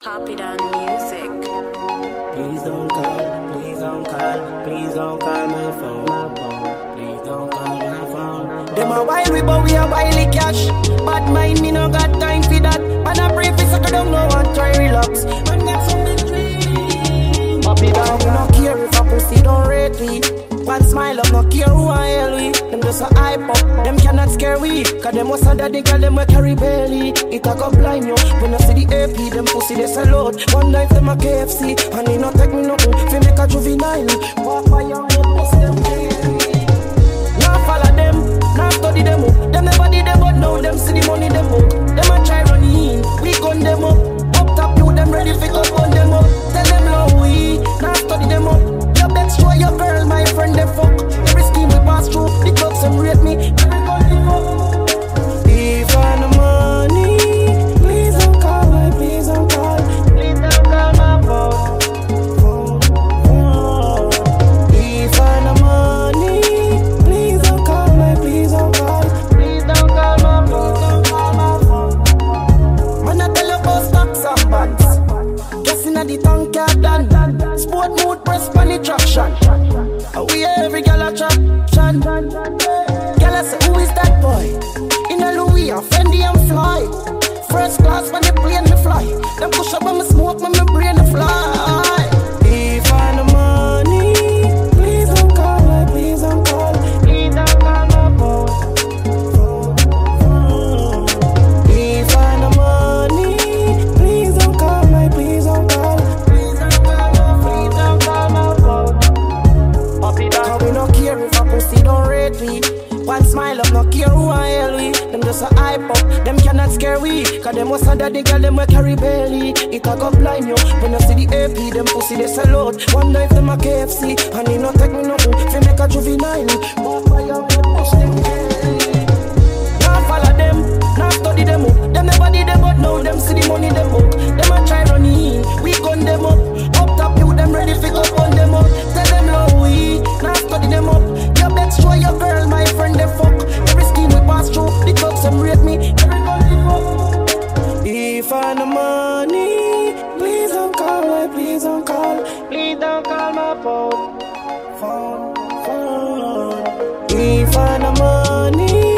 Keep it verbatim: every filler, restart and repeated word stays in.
Happy Down Music. Please don't call, please don't call, please don't call my phone, my phone. Please don't call my phone. Them a wild we but we a wily cash. Bad mind me no got time for that. Man a pray for sucker don't know and try relax. Man get some big dream. Happy Down, we no care if a pussy don't rate me. One smile up, no care who I hell we. Them just a hype up, them cannot scare we. Cause them was under the girl, them we carry belly. It a go blind you, when you see the A P, them pussy they sell out. One knife, them a K F C, and they not take me nothing. Fi make a juvenile, walk by your head, pussy them daily. Now follow them, now study them up. Them never did them, but now them see the money them up. Them a try run in, we gun them up. Up top you, them ready fi go gun them up. Tell them low we, now study them up. Let's show your girl, my friend, they fuck. Every scheme we pass through, the clubs them rate me. If I no money, please don't call me, please don't call. Please don't call my phone. phone, phone. If I no money, please don't call me, please don't call. Please don't call my phone, don't call my phone. Man, I tell you about stocks and bonds. Guessing at the tongue can't done. Sport mood, press panic traction. We every gal attraction. Gal say, who is that boy? In a Louis, a Fendi and fly. First class when they plane me fly. Them push up when me smoke, when me brain me fly. If I no money, please don't call me, please don't call. Please don't call my phone. If I no money, please don't call me, please don't call. Cause we no care if a pussy don't rate me. One smile up, no care who I hell we. Them just a hype up, them cannot scare we. Cause them was under the girl, them we carry belly. It a go blind you, when you see the A P, them pussy they sell out. One knife, them a K F C, and they not take me nothing. Fi make a juvenile, walk by your head, push them daily. Now follow them, now study them up. Them never did them, but now them see the money them up. Them a try run in, we gun them up. Up top you, them ready fi go gun them up. Tell them low we, now study them up. You bet show your girl, my friend, they fuck. Every scheme we pass through, the clubs them rate me. Everybody fuck. If I no money, please don't call me, please don't call. Please don't call my phone. Phone, phone. If I no money,